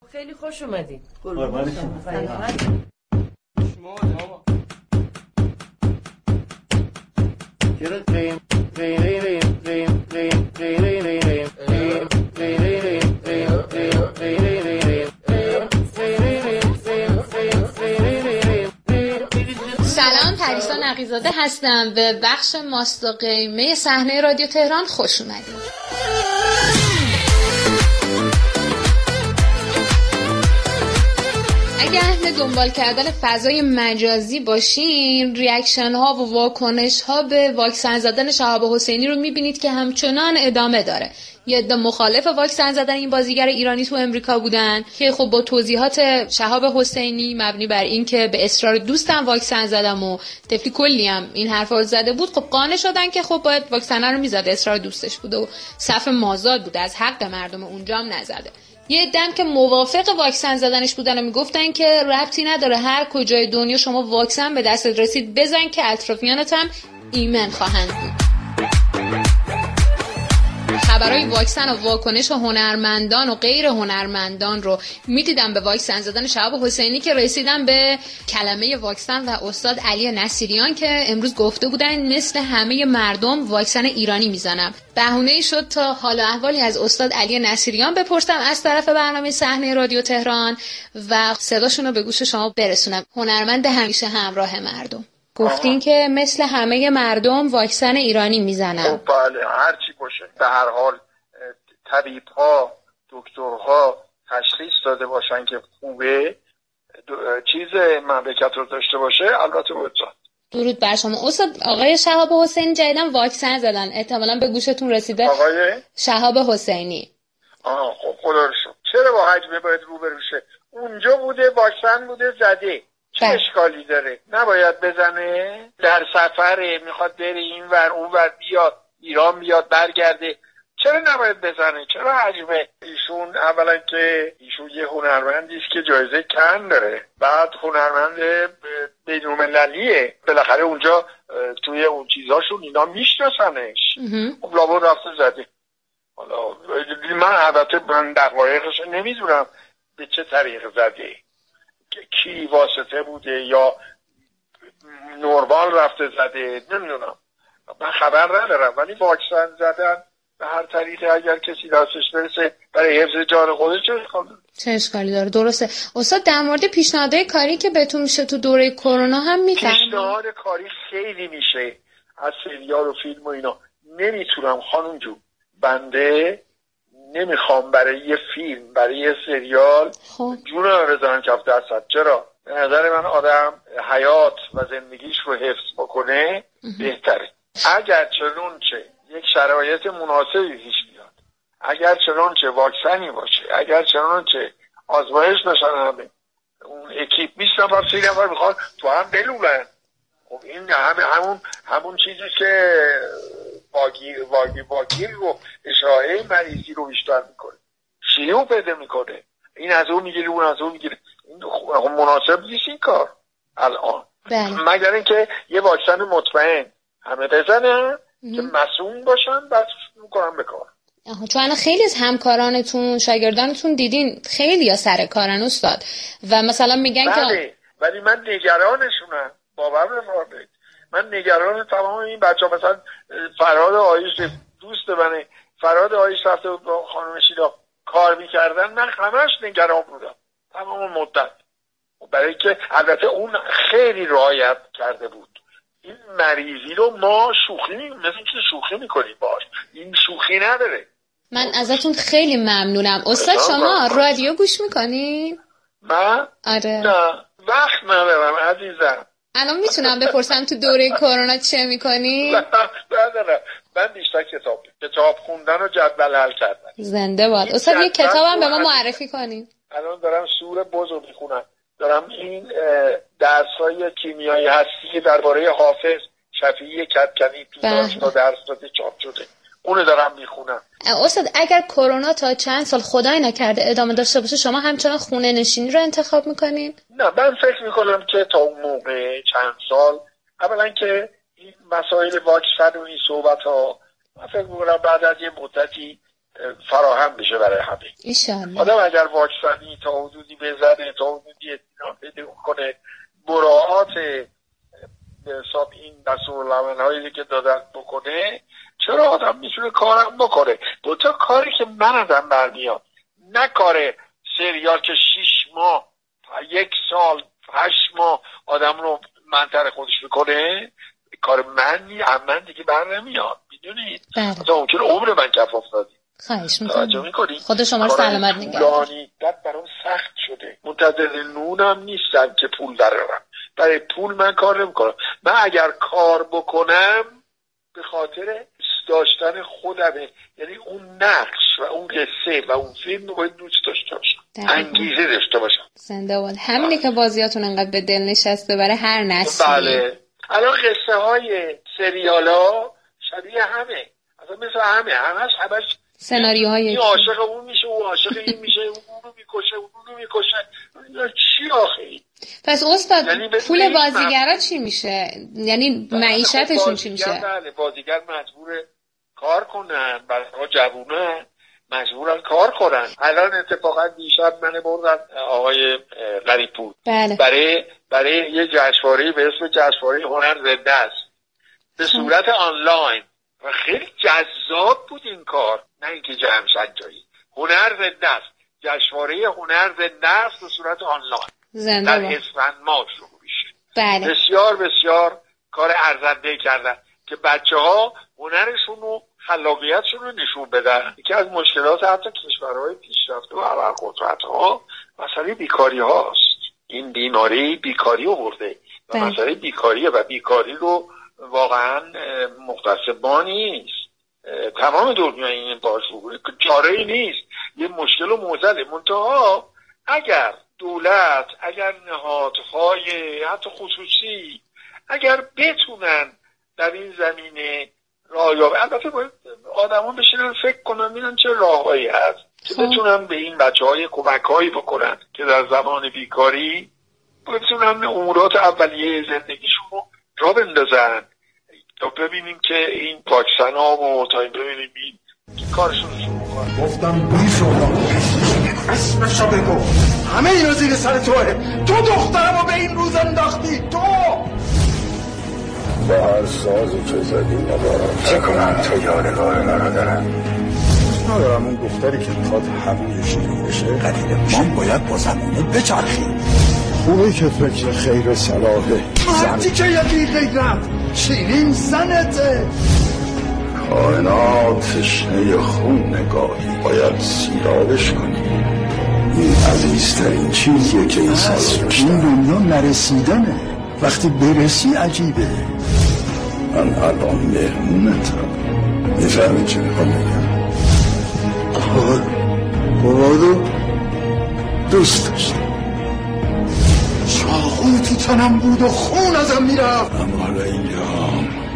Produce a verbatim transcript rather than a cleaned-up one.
خیلی خوش اومدید. قربان شما. سلامت. چرا قیم قیم قیم قیم قیم قیم سلام، پریسا نقی‌زاده هستم. به بخش ماست و قیمه صحنه رادیو تهران خوش اومدید. اگه اهل دنبال کردن فضای مجازی باشین، ریاکشن ها و واکنش ها به واکسن زدن شهاب حسینی رو میبینید که همچنان ادامه داره. یه عده مخالف واکسن زدن این بازیگر ایرانی تو امریکا بودن که خب با توضیحات شهاب حسینی مبنی بر این که به اصرار دوستم واکسن زدم و طفلی کلی هم این حرفا زده بود، خب قانع شدن که خب باید واکسن رو میزد، اصرار دوستش بوده و صف مازاد بوده، از حق مردم اونجا هم نزده. یه عده‌ام که موافق واکسن زدنش بودن و میگفتن که ربطی نداره، هر کجای دنیا شما واکسن به دستت رسید بزن که اطرافیانت هم ایمن خواهند بود. خبرهای واکسن و واکنش هنرمندان و غیر هنرمندان رو میدیدم به واکسن زدن شهاب حسینی که رسیدن به کلمه واکسن و استاد علی نصیریان که امروز گفته بودن مثل همه مردم واکسن ایرانی میزنم. بهونه‌ای شد تا حال و احوالی از استاد علی نصیریان بپرسم از طرف برنامه صحنه رادیو تهران و صداشون رو به گوش شما برسونم. هنرمند همیشه همراه مردم گفتین که مثل همه مردم واکسن ایرانی میزنم. خب بله، هر چی باشه. به هر حال طبیب‌ها، دکترها تشخیص داده باشن که خوبه، چیز مملکت رو داشته باشه، البته بزن. درود بر شما استاد. آقای شهاب حسینی جدیدن واکسن زدن، احتمالاً به گوشتون رسیده. آقای شهاب حسینی. آه خب خدا رو شکر. چرا با حجمه باید روبرو شه؟ اونجا بوده، واکسن بوده، زده. چه اشکالی داره؟ نباید بزنه؟ در سفره، میخواد بره این ور اون ور، بیاد ایران، بیاد برگرده، چرا نباید بزنه؟ چرا حجمه؟ ایشون اولا که ایشون یه هنرمندی است که جایزه کن داره، بعد هنرمند بین‌المللیه، بالاخره اونجا توی اون چیزاشون اینا میشناسنش. خب لابد رفته زده. حالا من البته من دقایقش نمیدونم به چه طریق زده، کی واسطه بوده یا نورمال رفته زده، نمیدونم، من خبر ندارم. ولی واکسن زدن به هر طریقی اگر کسی دستش برسه برای حفظ جان خودش چه اشکالی داره؟ چه اشکالی داره؟ درسته. استاد در مورد پیشنهادهای کاری که بهتون میشه تو دوره کرونا هم میفهمید؟ پیشنهاد کاری خیلی میشه از سریال و فیلم و اینا. نمیتونم خانم جون، بنده نمیخوام برای یه فیلم، برای یه سریال خب. جونم بزنم کف دستت. چرا؟ به نظر من آدم حیات و زندگیش رو حفظ بکنه بهتره. اگر چنونچه یک شرایط مناسبی پیش بیاد، اگر چنانچه واکسنی باشه، اگر چنانچه آزمایش بشن، همه اون اکیپ بیست نفر سی نفر میخواد تو هم بلولن. خب این همه همون همون چیزی که واگیر واگیر واگیر رو اشاعه مریضی رو بیشتر میکنه، شیوع پیدا میکنه، این از اون میگیره اون از اون میگیره. این مناسب نیست این کار الان. بله. مگر اینکه یه واکسن مطمئن همه بزنن که مسئول باشن، بعد میکنن به کار. آها، چون خیلی از همکارانتون، شاگردانتون دیدین خیلی یا سر کارن استاد و مثلا میگن بله. که ولی من نگرانشونم، باور بفرمایید. من نگران تمام این بچه‌ها. مثلا فرهاد آیش دوست منه، فرهاد آیش رفته با خانم شیدا کار میکردن، من همش نگران بودم تمام مدت، برای که البته اون خیلی رعایت کرده بود. این مریضی رو ما شوخی می... مثل که شوخی میکنیم باش، این شوخی نداره. من ازتون خیلی ممنونم استاد. شما رادیو گوش میکنین؟ من؟ آره. نه وقت ندارم عزیزم. الان میتونم بپرسم تو دوره کرونا چه میکنی؟ نه ندارم. من بیشتر کتاب کتاب خوندن و جدول حل کردن. زنده باد استاد. یه کتابم به ما معرفی کنین. الان دارم سوره بز رو میخونم، دارم این درس‌های کیمیایی هستی که درباره حافظ شفیعی کدکنی تو دانشگاه درس داده چاپ شده، اونو دارم میخونم. استاد اگر کرونا تا چند سال خدای نکرده ادامه داشته باشه، شما همچنان خونه نشینی رو انتخاب میکنین؟ نه، من فکر میکنم که تا اون موقع چند سال، اولا که این مسائل واکسن و این صحبت ها، من فکر میکنم بعد از یه مدتی فراهم بشه برای همه. ایشالله. آدم اگر واکسنی تا حدودی بزنه، تا حدودی اطمینان پیدا کنه، مراعات به حساب این دستورالعمل‌هایی که دادن بکنه، چرا آدم میتونه کارم بکنه. دو تا کاری که من ازم برمیاد، نه کار سریال که شیش ماه یک سال هشت ماه آدم رو منطقه خودش میکنه، کار من من دیگه بر نمیاد. میدونید تا ممکنه عمر من کف افتادی. خواهش میکنم. خود شما رو سلامت نگه. طولانی بعد برام سخت شده، منتظر نونم نیستم که پول درارم. برای پول من کار نمیکنم. من اگر کار بکنم به خاطر داشتن خودمه، یعنی اون نقش و اون قصه و اون فیلم رو باید دوست داشته باشم، انگیزه داشته باشم. زنده باد. همینه که بازیاتون انقدر به دل نشسته برای هر نسلی. بله. الان قصه های سریال ها شبیه همه، اصلا مثل همه، همش همش سناریوهای این عاشق اون میشه، اون عاشق این میشه، اون رو میکشه، اون رو میکشه. چی آخه این؟ پس استاد یعنی پول بازیگرا چی میشه؟ یعنی معیشتشون چی میشه؟ بله بازیگر مجبور کار کنن، برای جوونه مجبورن کار کنن. الان اتفاقا دیشب من بردم آقای غریب‌پور بله. برای برای یه جشنواره به اسم جشنواره هنر زنده است به صورت آنلاین و خیلی جذاب بود این کار، نه اینکه جمع سنجایی. هنر زنده است، جشنواره هنر زنده است به صورت آنلاین در اسفند ماه شروع میشه. بله. بسیار بسیار کار ارزنده کردن که بچه‌ها هنرشون رو، خلاقیتشون رو نشون بدن. یکی از مشکلات حتی کشورهای پیشرفته و ابرقدرت‌ها مسئله بیکاری هاست. این بیماری بیکاری آورده و مسئله بیکاریه و بیکاری رو واقعا مختص ما نیست، تمام دنیا این باش بگوره که چاره‌ای نیست، یه مشکل و معضله. منتها اگر دولت، اگر نهادهای حتی خصوصی اگر بتونن در این زمینه راهیابی، البته باید آدمان بشینن فکر کنن ببینن چه راههایی هست که بتونن به این بچه‌های کمک‌هایی بکنن که در زمان بیکاری بتونن امورات اولیه زندگیشون رو راه بندازن تا ببینیم که این واکسن‌ها و تا این ببینیم این کارشون رو شروع کنن. گفتم بی شما اسمشو بگو، همه اینا زیر سر توه. تو دخترمو به این روز انداختی. تو با هر سازی که زدی ندارم چه کنم تو یادگار مرا دارم. ندارم اون دختری که میخواد همون شیرین بشه قدیل من باید با زمونه بچرخیم. اونی که فکر خیر صلاحه مردی که یکی غیرت شیرین زنته. کائنات تشنه خون نگاهی باید سیرابش کنی. این عزیزترین چیزیه که این سال داشتم. این دنیا نرسیدنه، وقتی برسی عجیبه. من الان مهمونتم، میفهمی چه میخوام بگم؟ قواد قوادو دوست داشتم. چاقو تو تنم بود و خون ازم میرفت، اما حالا اینجا